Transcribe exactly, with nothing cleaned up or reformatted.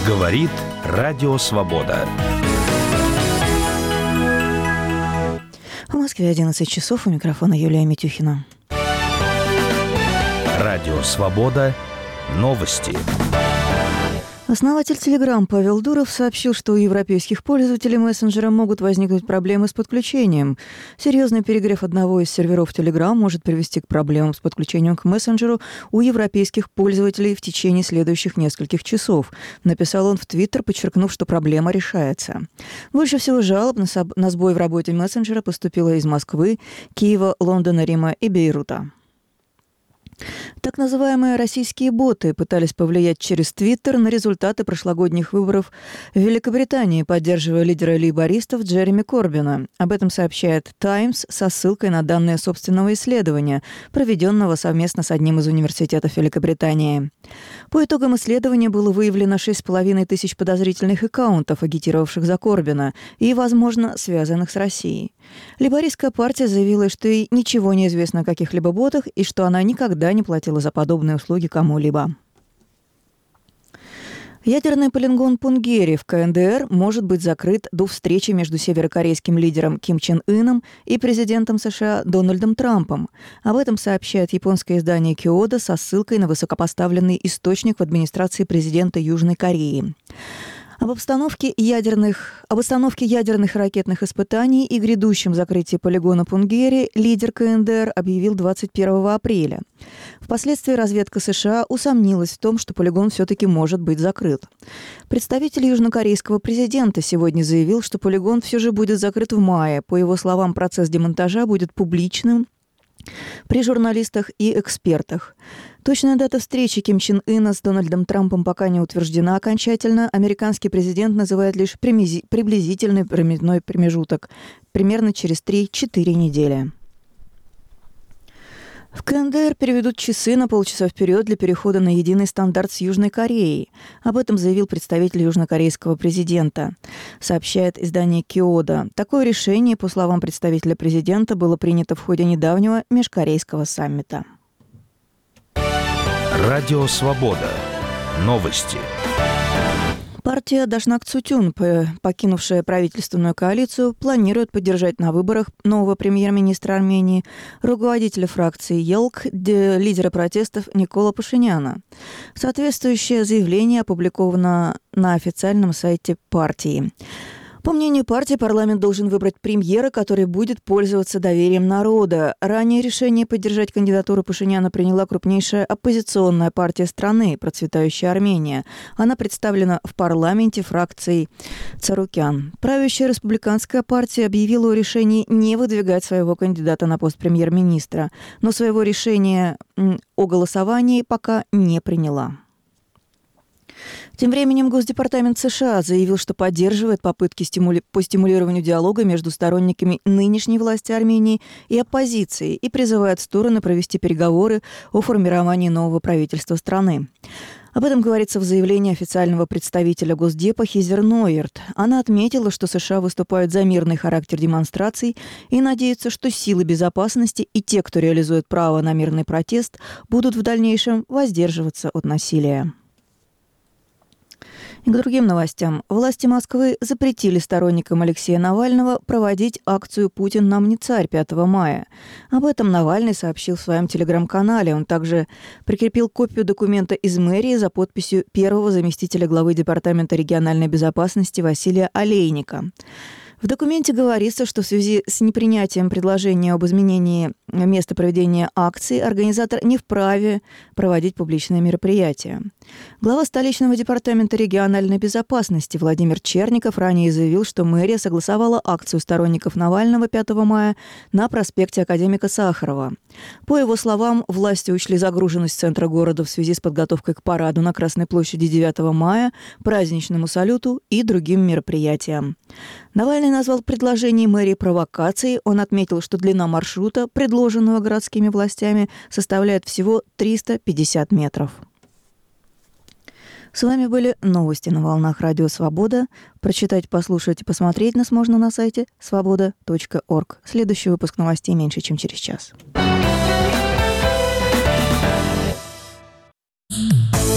Говорит Радио Свобода. В Москве одиннадцать часов, у микрофона Юлия Митюхина. Радио Свобода. Новости. Основатель Telegram Павел Дуров сообщил, что у европейских пользователей мессенджера могут возникнуть проблемы с подключением. Серьезный перегрев одного из серверов Telegram может привести к проблемам с подключением к мессенджеру у европейских пользователей в течение следующих нескольких часов. Написал он в Твиттер, подчеркнув, что проблема решается. Больше всего жалоб на, соб- на сбой в работе мессенджера поступило из Москвы, Киева, Лондона, Рима и Бейрута. Так называемые российские боты пытались повлиять через Твиттер на результаты прошлогодних выборов в Великобритании, поддерживая лидера лейбористов Джереми Корбина. Об этом сообщает «Таймс» со ссылкой на данные собственного исследования, проведенного совместно с одним из университетов Великобритании. По итогам исследования было выявлено шесть с половиной тысяч подозрительных аккаунтов, агитировавших за Корбина, и, возможно, связанных с Россией. Лейбористская партия заявила, что ей ничего не известно о каких-либо ботах и что она никогда не платила за подобные услуги кому-либо. Ядерный полигон Пунгери в ка эн дэ эр может быть закрыт до встречи между северокорейским лидером Ким Чен Ыном и президентом США Дональдом Трампом. Об этом сообщает японское издание Киода со ссылкой на высокопоставленный источник в администрации президента Южной Кореи. Об обстановке ядерных, об остановке ядерных ракетных испытаний и грядущем закрытии полигона Пунгери лидер ка эн дэ эр объявил двадцать первого апреля. Впоследствии разведка США усомнилась в том, что полигон все-таки может быть закрыт. Представитель южнокорейского президента сегодня заявил, что полигон все же будет закрыт в мае. По его словам, процесс демонтажа будет публичным при журналистах и экспертах. Точная дата встречи Ким Чен Ына с Дональдом Трампом пока не утверждена окончательно. Американский президент называет лишь приблизительный временной промежуток, примерно через три-четыре недели. В ка эн дэ эр переведут часы на полчаса вперед для перехода на единый стандарт с Южной Кореей. Об этом заявил представитель южнокорейского президента. Сообщает издание Киода. Такое решение, по словам представителя президента, было принято в ходе недавнего межкорейского саммита. Радио Свобода. Новости. Партия Дашнак Цутюн, покинувшая правительственную коалицию, планирует поддержать на выборах нового премьер-министра Армении, руководителя фракции ЕЛК, лидера протестов Никола Пашиняна. Соответствующее заявление опубликовано на официальном сайте партии. По мнению партии, парламент должен выбрать премьера, который будет пользоваться доверием народа. Ранее решение поддержать кандидатуру Пашиняна приняла крупнейшая оппозиционная партия страны, процветающая Армения. Она представлена в парламенте фракцией Царукян. Правящая республиканская партия объявила о решении не выдвигать своего кандидата на пост премьер-министра, но своего решения о голосовании пока не приняла. Тем временем Госдепартамент США заявил, что поддерживает попытки стимули... по стимулированию диалога между сторонниками нынешней власти Армении и оппозицией и призывает стороны провести переговоры о формировании нового правительства страны. Об этом говорится в заявлении официального представителя Госдепа Хизер Нойерт. Она отметила, что США выступают за мирный характер демонстраций и надеются, что силы безопасности и те, кто реализует право на мирный протест, будут в дальнейшем воздерживаться от насилия. И к другим новостям. Власти Москвы запретили сторонникам Алексея Навального проводить акцию «Путин нам не царь» пятого мая. Об этом Навальный сообщил в своем телеграм-канале. Он также прикрепил копию документа из мэрии за подписью первого заместителя главы Департамента региональной безопасности Василия Олейника. В документе говорится, что в связи с непринятием предложения об изменении места проведения акции организатор не вправе проводить публичные мероприятия. Глава столичного департамента региональной безопасности Владимир Черников ранее заявил, что мэрия согласовала акцию сторонников Навального пятого мая на проспекте Академика Сахарова. По его словам, власти учли загруженность центра города в связи с подготовкой к параду на Красной площади девятого мая, праздничному салюту и другим мероприятиям. Навальный назвал предложение мэрии провокацией. Он отметил, что длина маршрута, предложенного городскими властями, составляет всего триста пятьдесят метров. С вами были новости на волнах Радио Свобода. Прочитать, послушать и посмотреть нас можно на сайте свобода точка орг. Следующий выпуск новостей меньше, чем через час.